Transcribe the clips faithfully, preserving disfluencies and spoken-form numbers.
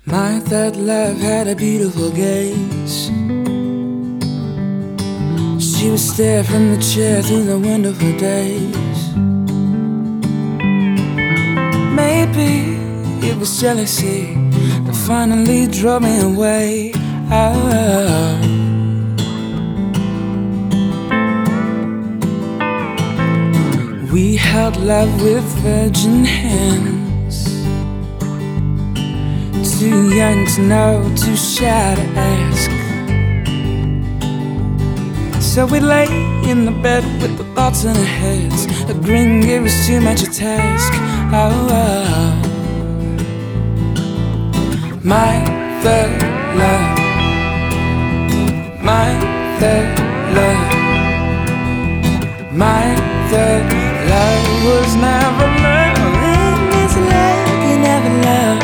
My third love had a beautiful gaze. She would stare from the chair through the wonderful days. Maybe it was jealousy that finally drove me away. Oh. We held love with virgin hands, too young to know, too shy to ask. So we lay in the bed with the thoughts in our heads, agreeing it was too much a task. Oh, oh. My third love, my third love, my third love was never love. It's love you never love.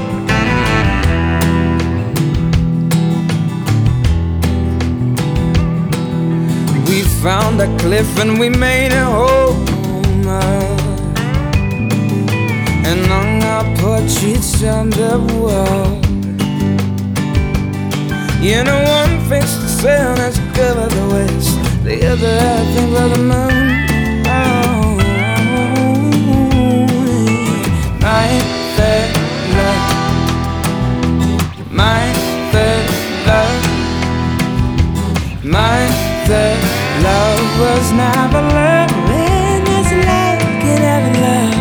We found a cliff and we made it home, and hung our portraits on the wall. You know, one face the sun as it covered the west, the other I think of the moon. Oh, my third love, my third love, my third love was never love. When there's love, can never love.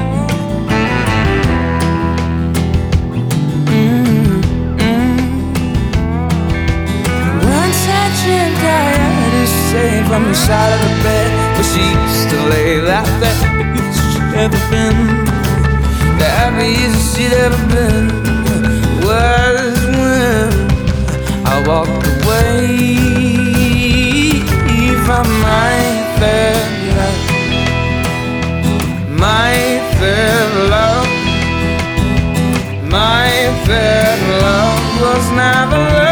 Mm, mm. Once I dreamt I heard her say from the side of the bed, but she used to lay that there, the happiest she'd ever been, the happiest she'd ever been was when I walked away from my third love, my third love, my third love was never love.